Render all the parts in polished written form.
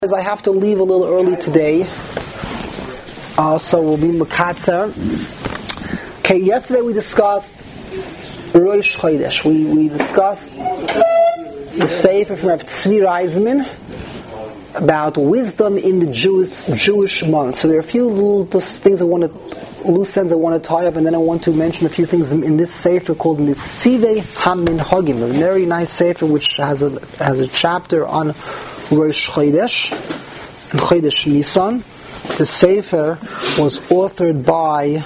I have to leave a little early today, so we'll be Makatzer. Okay, yesterday we discussed Rosh Chodesh. We discussed the Sefer from Rav Tzvi Reisman about wisdom in the Jewish month. So there are a few little things loose ends I want to tie up, and then I want to mention a few things in this Sefer called Nisivei HaMinhagim, a very nice Sefer which has a chapter on Rosh Chodesh and Chodesh Nisan. The Sefer was authored by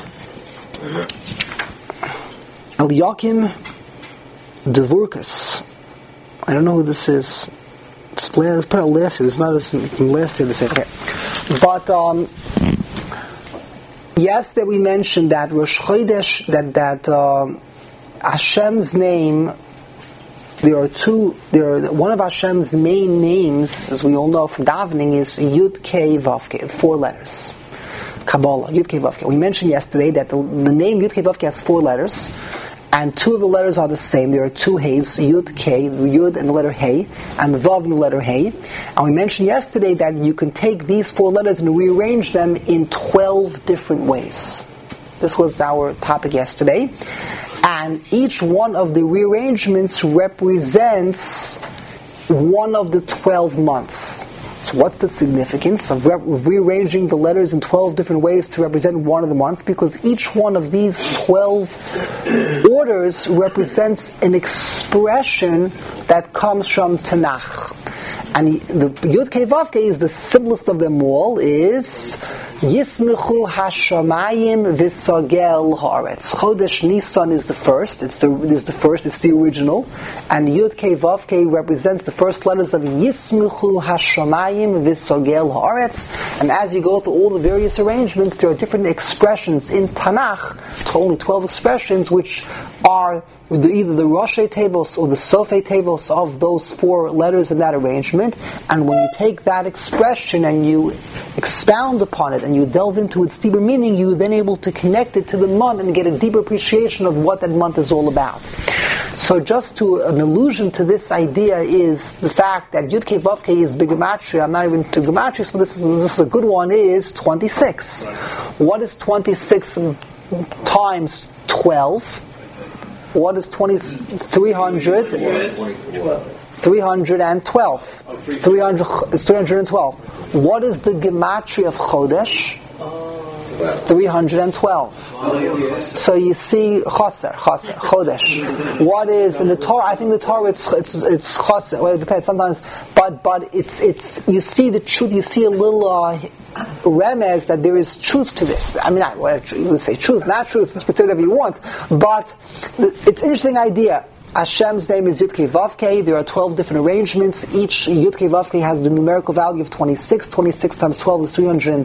Eliakim Dvorkas. I don't know who this is. It's put out last year. It's not from last year. The Sefer, but yesterday we mentioned that Rosh Chodesh, that Hashem's name. One of Hashem's main names, as we all know from davening, is Yud Kei Vav Kei, 4 letters. Kabbalah, Yud Kei Vav Kei. We mentioned yesterday that the name Yud Kei Vav Kei has 4 letters, and 2 of the letters are the same. There are 2 Heys, Yud Kei, the Yud and the letter Hey, and the Vav and the letter Hey. And we mentioned yesterday that you can take these 4 letters and rearrange them in 12 different ways. This was our topic yesterday. And each one of the rearrangements represents one of the 12 months. So what's the significance of rearranging the letters in 12 different ways to represent one of the months? Because each one of these 12 orders represents an expression that comes from Tanakh. And the Yud Kei Vav Kei is the simplest of them all, is Yismechu Hashamayim V'Sagel Haaretz. Chodesh Nisan is the first. It's the original, and Yud Kei Vav Kei represents the first letters of Yismechu Hashamayim V'Sagel Haaretz. And as you go through all the various arrangements, there are different expressions in Tanakh, only 12 expressions, which are either the Roshei tables or the Sofei tables of those 4 letters in that arrangement. And when you take that expression and you expound upon it and you delve into its deeper meaning, you're then able to connect it to the month and get a deeper appreciation of what that month is all about. So just an allusion to this idea is the fact that Yud Kei Vav Kei is Gematria. I'm not even to Gematria, but this is a good one, is 26. What is 26 times 12? What is 300? 312. 312. What is the gematria of Chodesh? 312. So you see Chaser, Chodesh. What is in the Torah? I think the Torah it's Chaser. Well, it depends sometimes, but it's you see the truth. You see a little remez that there is truth to this. I mean, you would say truth, not truth. You can say whatever you want, but it's an interesting idea. Hashem's name is Yud Kei Vav Kei. There are 12 different arrangements. Each Yud Kei Vav Kei has the numerical value of 26. 26 times 12 is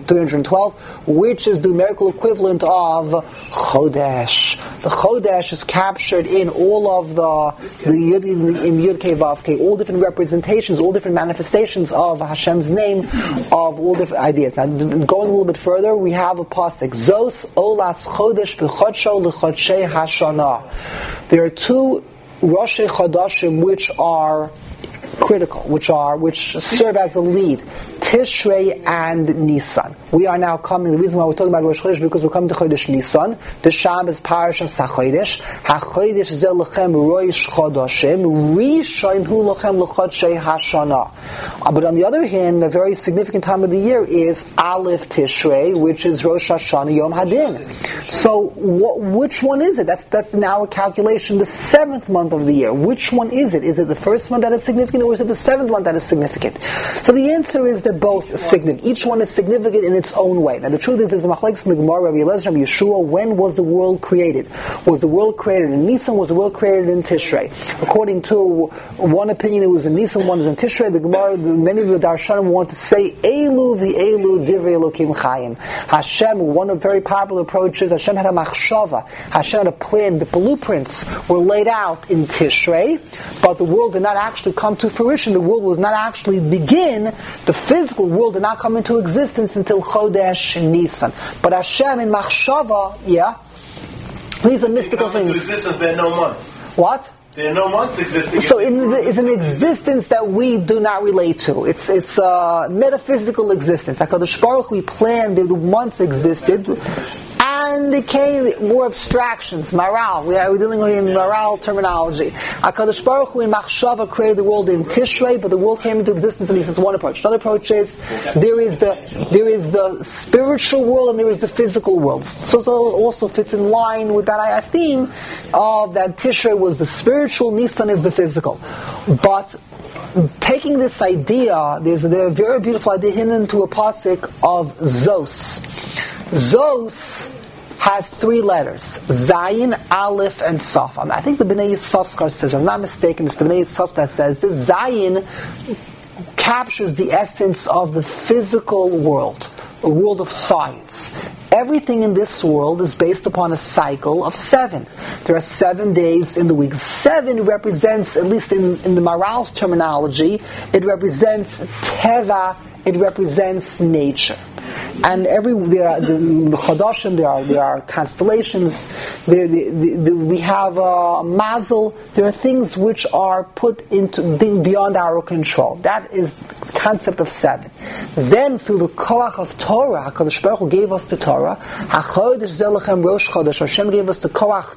312, which is the numerical equivalent of Chodesh. The Chodesh is captured in all of the Yud, in Yud Kei Vav Kei, all different representations, all different manifestations of Hashem's name, of all different ideas. Now, going a little bit further, we have a pasuk, Zos Olas Chodesh B'Chodsho L'Chodshei Hashana. There are 2 Roshei Chodashim which are critical, which serve as a lead, Tishrei and Nisan. We are now coming. The reason why we're talking about Rosh Chodesh is because we're coming to Chodesh Nisan. The Sham is Parashas HaChodesh. HaChodesh Zeh Lechem Rosh Chodashim. Rishon Hu Lechem L'Chodshei Hashana. But on the other hand, a very significant time of the year is Aleph Tishrei, which is Rosh Hashanah Yom Hadin. So, which one is it? That's in our calculation the 7th month of the year. Which one is it? Is it the first month that is significant, or is it the 7th month that is significant? So the answer is they're both significant. Each one is significant in its own way. Now the truth is, there's a machlekes in the Gemara, Rabbi Elazar, Rabbi Yeshua. When was the world created? Was the world created in Nisan? Was the world created in Tishrei? According to one opinion, it was in Nisan, one is in Tishrei. The Gemara, many of the Darshanim want to say Elu v'Elu Divrei Elokim Chayim. Hashem, one of the very popular approaches, Hashem had a machshava. Hashem had a plan. The blueprints were laid out in Tishrei, but the world did not actually come to fruition. The world was not actually begin. The physical world did not come into existence until Chodesh Nisan. But Hashem in machshava, these are mystical things. Into existence, there are no months. What? There are no months existing. So it's an existence that we do not relate to. It's a metaphysical existence. HaKadosh Baruch Hu planned that the months existed, and it came more abstractions, maral. We're dealing with maral terminology. HaKadosh Baruch Hu in Machshava created the world in Tishrei, but the world came into existence, and he says one approach. Another approach is there is the spiritual world and there is the physical world. So it also fits in line with that theme of that Tishrei was the spiritual, Nisan is the physical. But taking this idea, there's a very beautiful idea hidden into a pasuk of Zos. Zos has 3 letters: Zayin, Aleph, and Saf. I think the Bnei Yissaschar says, I'm not mistaken, it's the Bnei Yissaschar that says this. Zayin captures the essence of the physical world, a world of science. Everything in this world is based upon a cycle of 7. There are 7 days in the week. 7 represents, at least in the Maral's terminology, it represents Teva, it represents nature. And there are the Chodashim, there are constellations, we have Mazel, there are things which are put into beyond our control. That is the concept of 7. Then through the Koach of Torah, HaKadosh Baruch Hu gave us the Torah, HaChodesh Zelechem Rosh Chodesh, Hashem gave us the Koach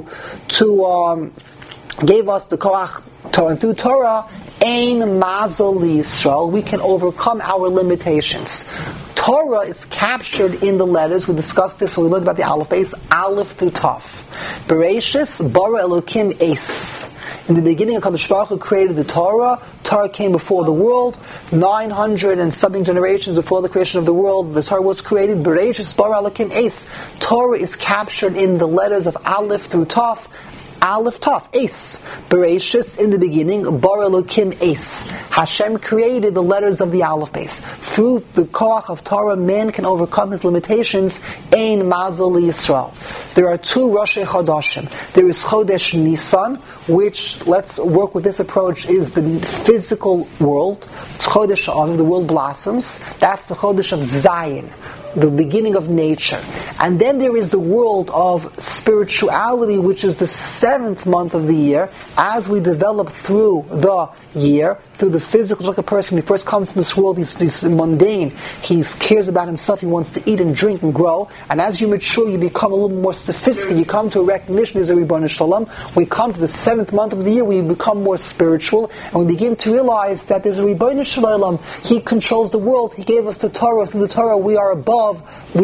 gave us the Koach Torah, and through Torah, Ein Mazel Yisrael, we can overcome our limitations. Torah is captured in the letters. We discussed this when we learned about the Aleph base, Aleph to Taf. Bereshis bara Elokim es. In the beginning, HaKadosh Baruch Hu created the Torah. Torah came before the world. 900 and something generations before the creation of the world, the Torah was created. Bereshis bara Elokim es. Torah is captured in the letters of Aleph through Taf. Aleph Taf, Ace. Bereshis, in the beginning, Bar Elokim Ace. Hashem created the letters of the Aleph base. Through the Koach of Torah, man can overcome his limitations. Ein Mazel Yisrael. There are 2 Roshei Chodashim. There is Chodesh Nisan, which, let's work with this approach, is the physical world. It's Chodesh Av, the world blossoms. That's the Chodesh of Zayin, the beginning of nature. And then there is the world of spirituality, which is the 7th month of the year. As we develop through the year, through the physical, like a person, when he first comes to this world, he's mundane, he cares about himself, he wants to eat and drink and grow, and as you mature, you become a little more sophisticated, you come to a recognition, there's a Ribbon Shalom. We come to the 7th month of the year, we become more spiritual, and we begin to realize that there's a Ribbon Shalom, he controls the world, he gave us the Torah, through the Torah we are above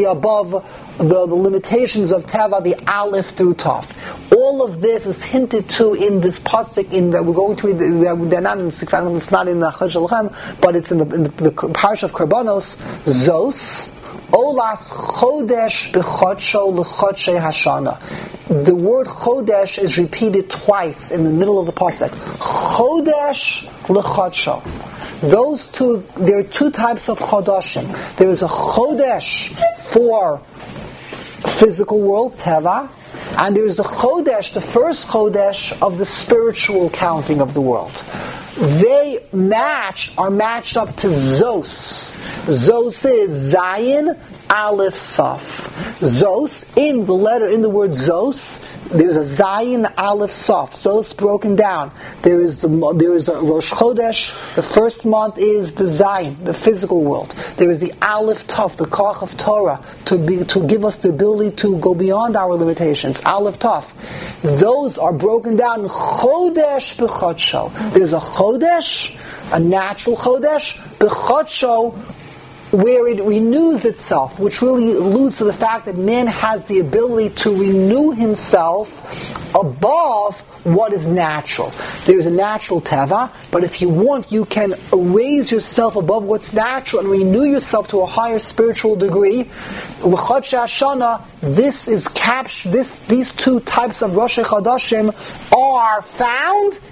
the limitations of Teva, the Aleph through Taf. All of this is hinted to in this pasuk that we're going to read. They're not in the Sikvan, it's not in the Chodesh Elchem, but it's in the Parish of Karbanos. Zos Olas Chodesh b'Chodsho l'Chodshei Hashana. The word Chodesh is repeated twice in the middle of the pasuk. Chodesh l'Chodsho. Those 2, there are 2 types of Chodashim. There is a Chodesh for physical world, Teva, and there is the Chodesh, the first Chodesh of the spiritual counting of the world. They are matched up to Zos. Zos is Zayin, Aleph, Saf. Zos, in the word Zos, there's a Zayin, Aleph, Saf. Zos broken down. There is a Rosh Chodesh. The first month is the Zayin, the physical world. There is the Aleph Taf, the Koach of Torah, to give us the ability to go beyond our limitations. Aleph Taf. Those are broken down in Chodesh b'Chodsho. There's a Chodesh, a natural Chodesh, b'Chodsho, where it renews itself, which really alludes to the fact that man has the ability to renew himself above what is natural. There's a natural teva, but if you want, you can raise yourself above what's natural and renew yourself to a higher spiritual degree. L'Chodshei Hashana, these 2 types of Roshei Chodashim are found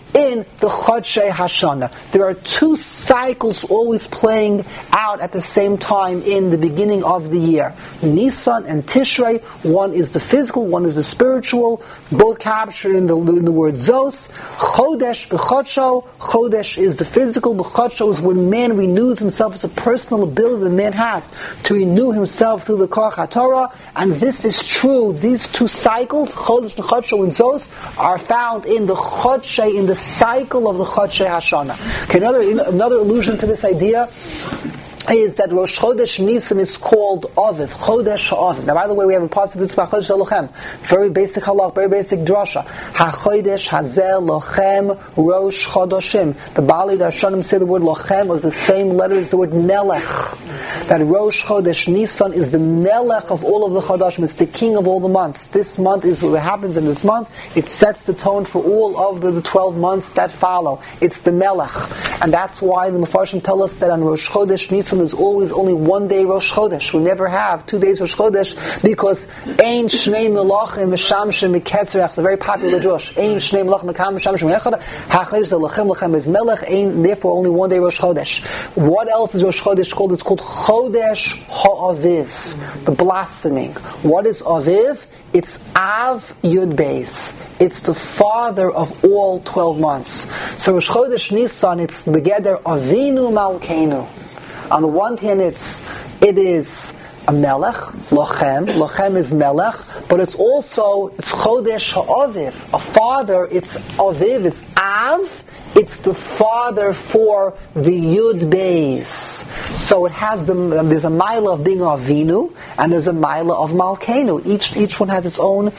in the Chodshei Hashana. There are two cycles always playing out at the same time in the beginning of the year. Nisan and Tishrei, one is the physical, one is the spiritual, both captured in the word Zos. Chodesh b'chodsho, Chodesh is the physical, b'chodsho is when man renews himself. It's a personal ability that man has to renew himself through the Koach HaTorah, and this is true. These two cycles, Chodesh, Chodsho, and Zos, are found in the Chodshei, in the cycle of the Chodshei Hashana. Okay, another allusion to this idea is that Rosh Chodesh Nisan is called Aviv, Chodesh Aviv. Now, by the way, we have a possibility about Chodesh Lochem. Very basic halach, very basic drasha. HaChodesh Hazel Lochem Rosh Chodeshim. The Bali Darshanim say the word Lochem was the same letter as the word Melech. That Rosh Chodesh Nisan is the Melech of all of the Chodeshim. It's the king of all the months. This month is what happens in this month. It sets the tone for all of the 12 months that follow. It's the Melech. And that's why the Mefarshim tell us that on Rosh Chodesh Nisan there's always only one day Rosh Chodesh. We never have 2 days Rosh Chodesh because Ein Shnei Melachim Meshamshim Meketzerach. It's a very popular drush. Ein Shnei Melachim Meshamshim Meketzerach. HaChodesh Lochem is Melech. Therefore only one day Rosh Chodesh. What else is Rosh Chodesh called? It's called Chodesh HaAviv, the blossoming. What is Aviv? It's Av Yud Beis. It's the father of all 12 months. So Rosh Chodesh Nisan, it's together Avinu Malkeinu. On the one hand, it is a Melech, Lochem is Melech, but it's Chodesh HaAviv, a father. It's Aviv, it's Av. It's the father for the Yud Beis. So it has there's a Maila of being Avinu, and there's a Maila of Malkeinu. Each one has its own.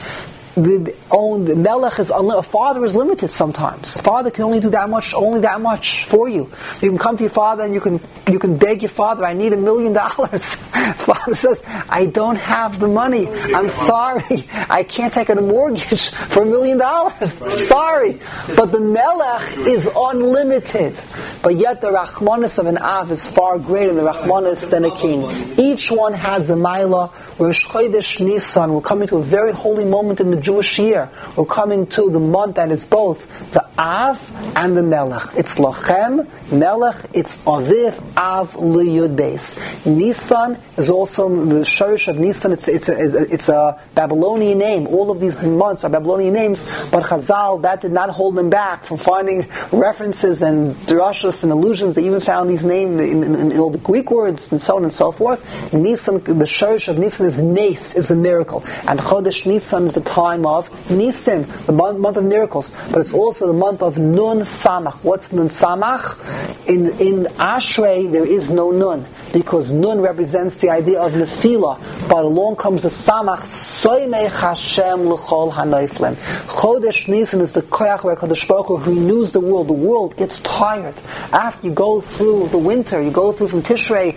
The Melech is a father is limited sometimes. A father can only do only that much for you. You can come to your father and you can beg your father, I need $1 million. Father says, I don't have the money. I'm sorry. I can't take out a mortgage for $1 million. Sorry. But the Melech is unlimited. But yet the Rachmanis of an Av is far greater than the Rachmanis than a king. Each one has a Maila. Rosh Chodesh Nisan, we're coming to a very holy moment in the Jewish year. We're coming to the month that is both the Av and the Melech. It's Lochem, Melech, it's Aviv, Av, Liyud Beis. Nisan is also the Shorish of Nisan. It's a Babylonian name. All of these months are Babylonian names, but Chazal, that did not hold them back from finding references and drashos and allusions. They even found these names in all the Greek words and so on and so forth. Nisan, the Shorish of Nisan is Nes, is a miracle. And Chodesh Nisan is the time of Nisan, the month of miracles. But it's also the month of Nun Samach. What's Nun Samach? In Ashrei there is no Nun, because Nun represents the idea of Nefila. But along comes the Samach, Soymech Hashem L'chol HaNoiflim. Chodesh Nisan is the Koyach where Kadosh Baruch Hu renews the world. The world gets tired. After you go through the winter, you go through from Tishrei,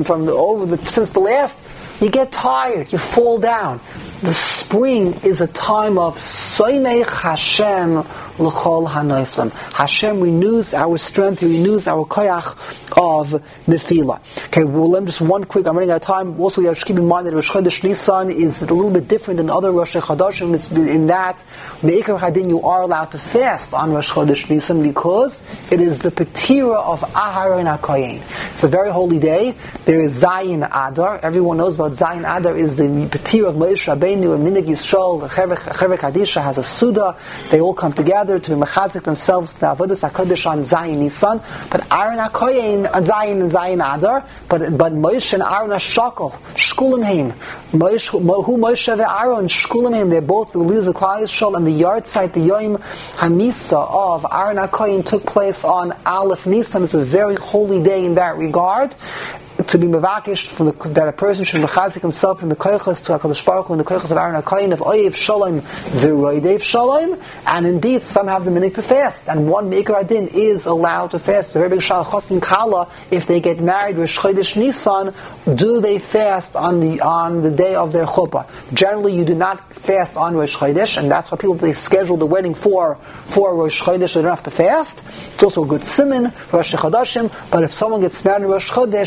since the last, you get tired, you fall down. The spring is a time of Soymech Hashem L'chol HaNoiflim. Hashem renews our strength, He renews our koyach of nefila. Okay, well, let me just one quick, I'm running out of time. Also, we have to keep in mind that Rosh Chodesh Nisan is a little bit different than other Rosh Chodeshim in that Me'ikar Hadin, you are allowed to fast on Rosh Chodesh Nisan because it is the Petira of Aharon HaKohen. It's a very holy day. There is Zayin Adar. Everyone knows about Zayin Adar is the Petira of Moshe Rabbeinu and Minig Yisrael. Chever Kadisha has a Suda. They all come together to be mechazik themselves to Avodas HaKodesh on Zayin Nisan. But Aaron HaKohen on Zayin and Zayin Adar. But Moshe and Aaron HaShakol Shkulim Heim. Who Moshe and Aaron Shkulim Heim. They're both the leaders of Klal Yisrael, and the yard site, the Yom Hamisa of Aaron HaKohen took place on Aleph Nisan. It's a very holy day in that regard. To be mevakish that a person should mechazik himself from the koichos to HaKadosh Baruch Hu and the koichos of Aaron HaKohen of Oyev Shalom v'Roidev Shalom, and indeed some have the minhag to fast, and one Me'ikar Adin is allowed to fast. It's a very big shal chosn kala. If they get married Rosh Chodesh Nisan, do they fast on the day of their chuppah? Generally, you do not fast on Rosh Chodesh, and that's why they schedule the wedding for Rosh Chodesh. They don't have to fast. It's also a good siman Rosh Chodeshim. But if someone gets married in Rosh Chodesh, there's a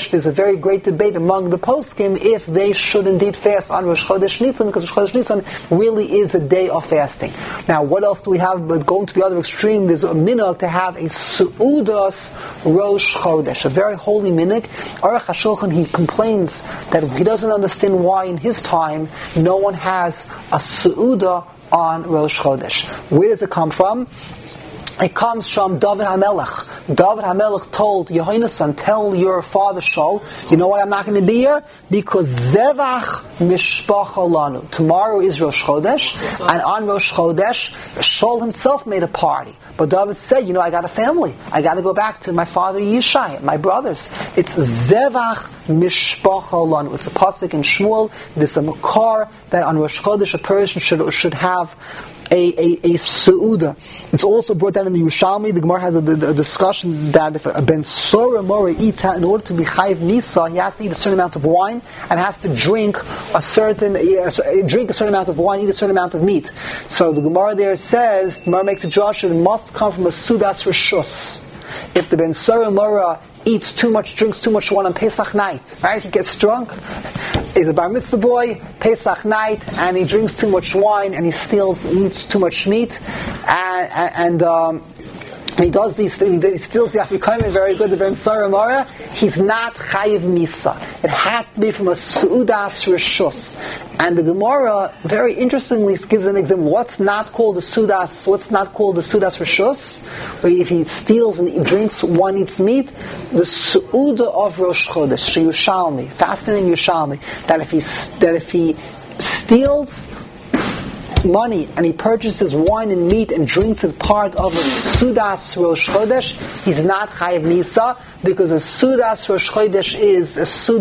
very great debate among the poskim if they should indeed fast on Rosh Chodesh Nisan, because Rosh Chodesh Nisan really is a day of fasting. Now, what else do we have? But going to the other extreme, there's a minhag to have a Su'udas Rosh Chodesh, a very holy minhag. Aruch HaShulchan, he complains that he doesn't understand why in his time no one has a Su'udah on Rosh Chodesh. Where does it come from? It comes from David HaMelech. David HaMelech told Yehonasan, tell your father Shaul, you know why I'm not going to be here? Because Zevach Mishpacha Lanu. Tomorrow is Rosh Chodesh, and on Rosh Chodesh, Shaul himself made a party. But David said, I got a family. I got to go back to my father Yishai, my brothers. It's Zevach Mishpacha Lanu. It's a pasuk in Shmuel. There's a makar that on Rosh Chodesh a person should have a su'uda. It's also brought down in the Yerushalmi. The Gemara has a discussion that if a ben Sora Mora eats, in order to be chayiv misa, he has to eat a certain amount of wine and has to drink a certain amount of wine, eat a certain amount of meat. So the Gemara there says, the Gemara makes a Joshua, it must come from a sudas rishus. If the ben Sora Mora eats too much, drinks too much wine on Pesach night, right? He gets drunk. He's a bar mitzvah boy, Pesach night, and he drinks too much wine, and he eats too much meat, and he does these things. He steals the Afrikaner very good. The Ben Sora Mora, he's not chayiv misa. It has to be from a su'udas rishus. And the Gemara very interestingly gives an example. What's not called the su'udas rishus? Where if he steals and he drinks wine, eats meat, the su'uda of Rosh Chodesh, Yerushalmi, fasting in Yerushalmi, that if he steals money and he purchases wine and meat and drinks as part of a Sudas Rosh Chodesh, he's not Chayiv Misa, because a Sudas Rosh Chodesh is a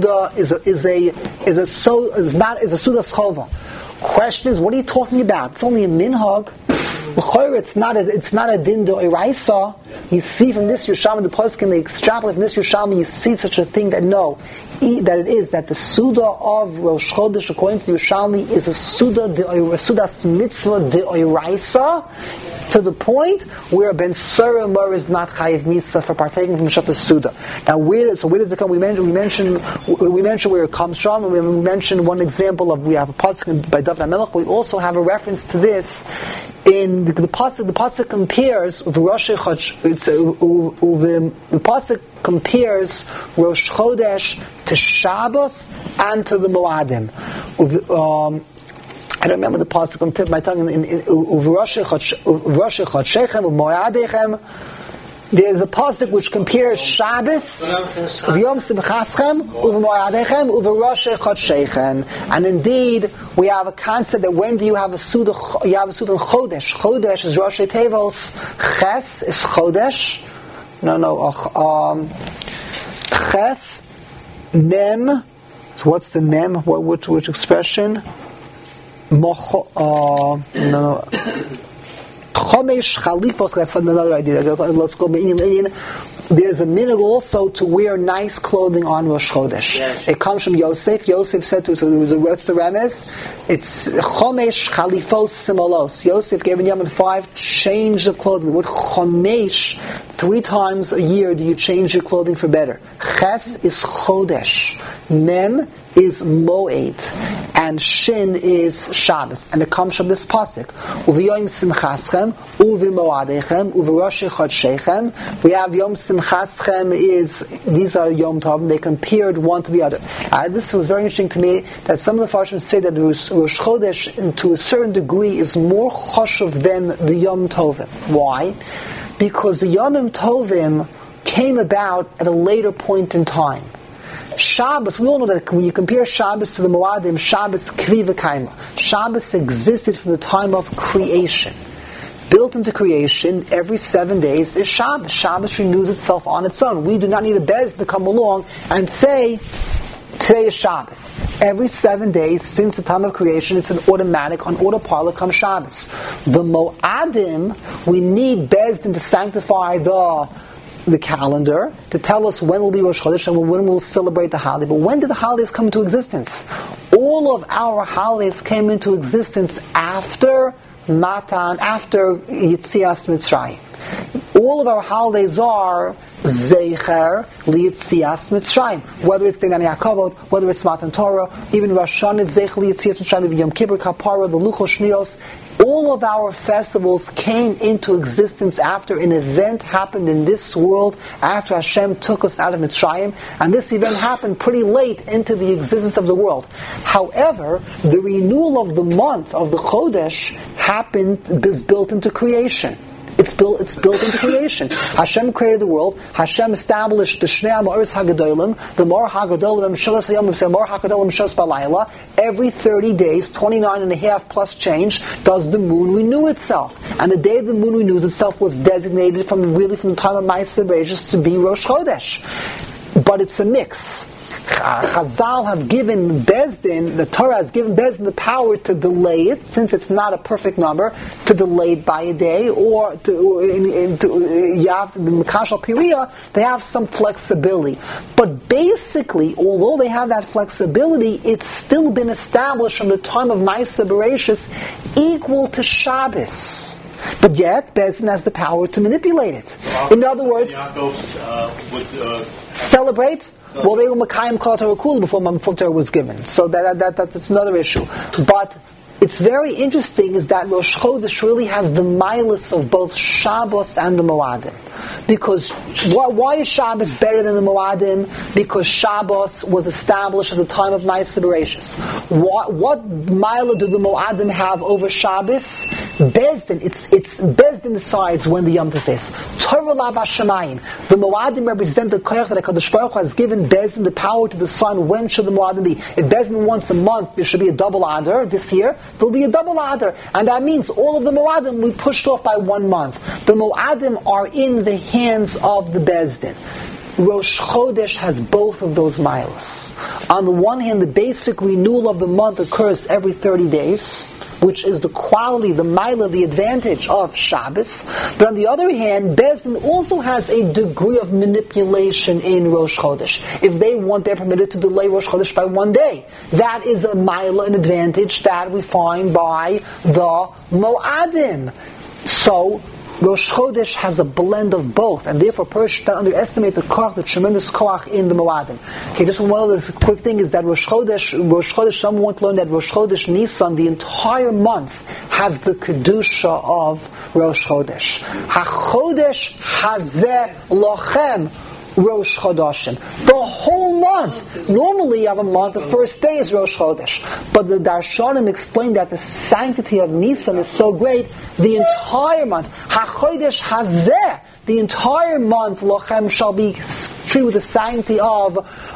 Sudas Chova. Question is, what are you talking about? It's only a minhag. It's not a din d'oraisa. You see from this Yerushalmi, the poskim, they extrapolate from this Yerushalmi, you see such a thing that that the Suda of Rosh Chodesh, according to Yerushalmi, is a Sudas mitzvah d'oraisa, to the point where Ben Sora Mor is not chayiv misa for partaking from Shabbat Suda. Now, where does it come? We mentioned where it comes from. We mentioned one example of, we have a pasuk by David HaMelech. We also have a reference to this in the pasuk. The pasuk compares the pasuk compares Rosh Chodesh to Shabbos and to the Moadim. I don't remember the pasuk on the tip of my tongue. There's a pasuk which compares Shabbos, V'yom Simchaschem, U'v'mo'adechem, U'v'rosh Chodshechem. And indeed, we have a concept that when do you have a Suda? You have a Suda Chodesh. Chodesh is Rosh Tevos. Ches is Chodesh. Ches, Mem. So what's the Mem? Which expression? Chomesh Chalifos, that's another idea. Let's go Indian. There's a minhag also to wear nice clothing on Rosh Chodesh. Yes. It comes from Yosef. Yosef said to, what's the remez? It's Chomesh Chalifos Simolos. Yosef gave Yaman 5 changes of clothing. The word Chomesh, 3 times a year do you change your clothing for better. Ches is Chodesh. Mem is Moed, and Shin is Shabbos, and it comes from this pasuk. Uv'yom simchaschem, uv'moadechem, uv'rosh chodshechem. We have Yom Simchaschem these are Yom Tov. They compared one to the other. This was very interesting to me that some of the Farshim say that Rosh Chodesh, to a certain degree, is more choshev than the Yom Tovim. Why? Because the Yom Tovim came about at a later point in time. Shabbos, we all know that when you compare Shabbos to the Moadim, Shabbos kvi v'kaima. Shabbos existed from the time of creation. Built into creation, every 7 days is Shabbos. Shabbos renews itself on its own. We do not need a bez to come along and say, today is Shabbos. Every 7 days since the time of creation, it's an automatic, on autopilot comes Shabbos. The Moadim, we need Bezdin to sanctify the calendar, to tell us when will be Rosh Chodesh and when we'll celebrate the holiday. But when did the holidays come into existence? All of our holidays came into existence after Matan, after Yitzias Mitzrayim. All of our holidays are Zeicher Li'Yitzias Mitzrayim. Whether it's Deinan Yaakavot, whether it's Matan Torah, even Rosh Hashanah, Zeicher Li'Yitzias Mitzrayim, even Yom Kippur, Kapara, the Luchos Shnios. All of our festivals came into existence after an event happened in this world, after Hashem took us out of Mitzrayim, and this event happened pretty late into the existence of the world. However, the renewal of the month, of the Chodesh, is built into creation. It's built into creation. Hashem created the world. Hashem established the Shnei Ma'oros Hagadolim, the Ma'or Hagadolim, Mishalas Hayom, Ma'or Hagadolim, Mishalas Balayla. Every 30 days, 29 and a half plus change, does the moon renew itself. And the day the moon renews itself was designated from the time of Ma'aseh Bereishis to be Rosh Chodesh. But it's a mix. Chazal have given Bezdin, the Torah has given Bezdin the power to delay it, since it's not a perfect number, to delay it by a day, or Mikashal Piriya, they have some flexibility. But basically, although they have that flexibility, it's still been established from the time of Ma'aseh Bereishis equal to Shabbos. But yet, Bezdin has the power to manipulate it. In other words, celebrate. Well, they were Makayim Kol Torah Kula before Torah was given. So that's another issue. But it's very interesting is that Rosh Chodesh really has the milus of both Shabbos and the Moadim. Because why is Shabbos better than the Moadim? Because Shabbos was established at the time of Ma'aseh Bereishis. What milah do the Moadim have over Shabbos? Bezdin. It's Bezdin decides when the Yom Tov is. Torah Lav Hashemayim. The Moadim represent the koyach that HaKadosh Baruch Hu has given Bezdin the power to decide when should the Moadim be. If Bezdin wants a month, there should be a double adar. This year, there'll be a double adar. And that means all of the Moadim we pushed off by 1 month. The Moadim are in the hands of the Bezdin. Rosh Chodesh has both of those milas. On the one hand, the basic renewal of the month occurs every 30 days, which is the quality, the milah, the advantage of Shabbos. But on the other hand, Bezdin also has a degree of manipulation in Rosh Chodesh. If they want, they're permitted to delay Rosh Chodesh by 1 day. That is a milah, an advantage that we find by the Moadim. So, Rosh Chodesh has a blend of both, and therefore, Persh should not underestimate the tremendous koach in the Moadim. Okay, just one other quick thing is that Rosh Chodesh, someone want to learn that Rosh Chodesh Nisan, the entire month, has the kedusha of Rosh Chodesh. HaChodesh Hazeh Lochem Rosh Chodashim. The whole month. Normally you have a month, the first day is Rosh Chodesh. But the Darshanim explained that the sanctity of Nisan is so great, the entire month, HaChodesh Hazeh, the entire month, Lochem, shall be treated with the sanctity of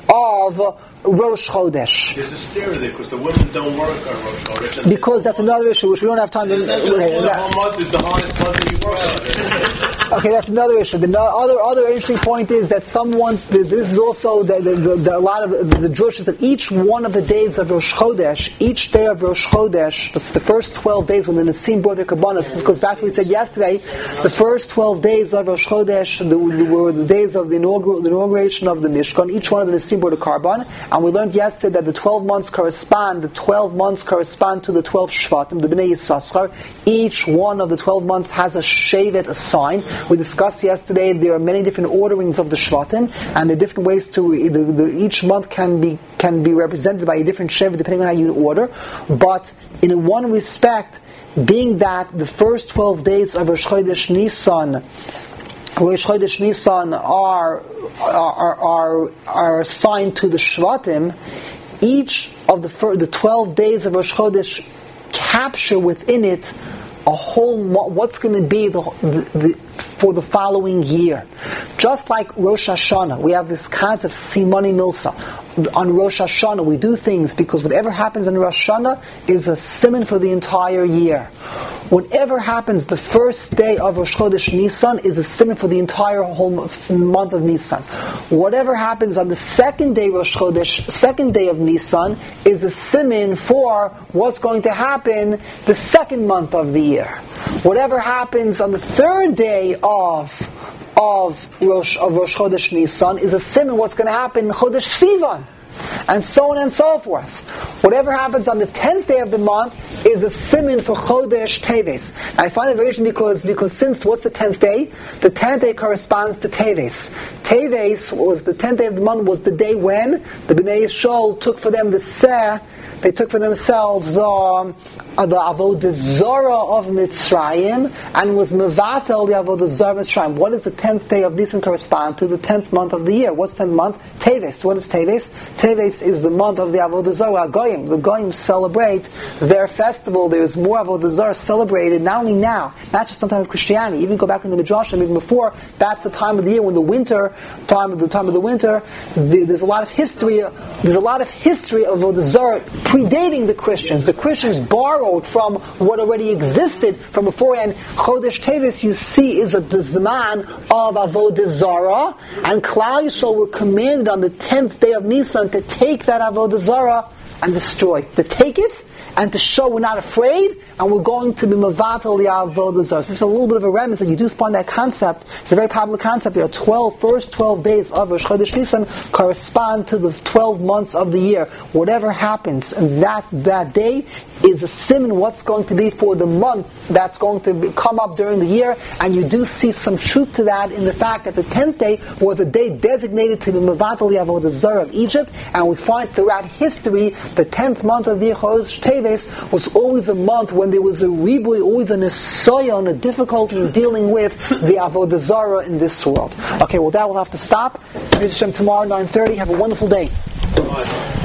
Rosh Chodesh. There's a steer there because the women don't work on Rosh Chodesh. Because that's another issue which we don't have time to... The whole month is the hardest month that you work on. Okay, that's another issue. The other interesting point is that this is also a lot of the Jewish is that each one of the days of Rosh Chodesh, each day of Rosh Chodesh, the first 12 days when the Nesim brought their Kabbalah, this goes back to what we said yesterday, the first 12 days of Rosh Chodesh were the days of the inauguration of the Mishkan. Each one of the Nesim brought a Karban, and we learned yesterday that the 12 months correspond to the 12 Shvatim, the Bnei Yisachar. Each one of the 12 months has a Shevet, a sign. We discussed yesterday there are many different orderings of the Shvatim, and there are different ways to each month can be represented by a different Shevet depending on how you order. But in one respect, being that the first 12 days of Rosh Chodesh Nisan are assigned to the Shvatim, each of the 12 days of Rosh Chodesh capture within it a whole what's going to be for the following year. Just like Rosh Hashanah, we have this concept of Simoni Milsa. On Rosh Hashanah, we do things because whatever happens on Rosh Hashanah is a simon for the entire year. Whatever happens the first day of Rosh Chodesh Nisan is a simon for the entire whole month of Nisan. Whatever happens on the second day of Nisan is a simon for what's going to happen the second month of the year. Whatever happens on the third day of Rosh Chodesh Nisan is a simon what's going to happen in Chodesh Sivan, and so on and so forth. Whatever happens on the 10th day of the month is a siman for Chodesh Teves. I find it very interesting because since what's the 10th day? The 10th day corresponds to Teves. Teves was the 10th day of the month, was the day when the Bnei Yisrael took for them the Seh. They took for themselves the Avodah Zarah of Mitzrayim and was Mevatel the Avodah Zarah of Mitzrayim. What does the 10th day of Nisan correspond to? The 10th month of the year. What's 10th month? Teves. What is Teves? Teves is the month of the Avodah Zarah. Goyim. The Goyim celebrate their festival. There is more Avodah Zarah celebrated, not only now, not just sometime of Christianity. Even go back in the Midrashim, even before, that's the time of the year when the time of the winter, there's a lot of history. There's a lot of history of Avodah Zarah predating the Christians. The Christians borrowed from what already existed from before, and Chodesh Teves, you see, is a Zman of Avodah Zarah, and Klal Yisrael were commanded on the 10th day of Nisan to take that Avodah Zarah and destroy. To take it and to show we're not afraid, and we're going to be Mevatel the Avodah Zarah. So this is a little bit of a remiss that you do find that concept. It's a very popular concept. There are first 12 days of Rosh Chodesh Nisan correspond to the 12 months of the year. Whatever happens that day is a siman what's going to be for the month that's going to come up during the year, and you do see some truth to that in the fact that the 10th day was a day designated to the Mevatel the Avodah Zarah of Egypt, and we find throughout history the 10th month of the year, Chodesh Teves, was always a month when there was a ribui, always a nesoyon, a difficulty in dealing with the Avodah Zarah in this world. Okay, well that will have to stop. Tomorrow 9:30. Have a wonderful day.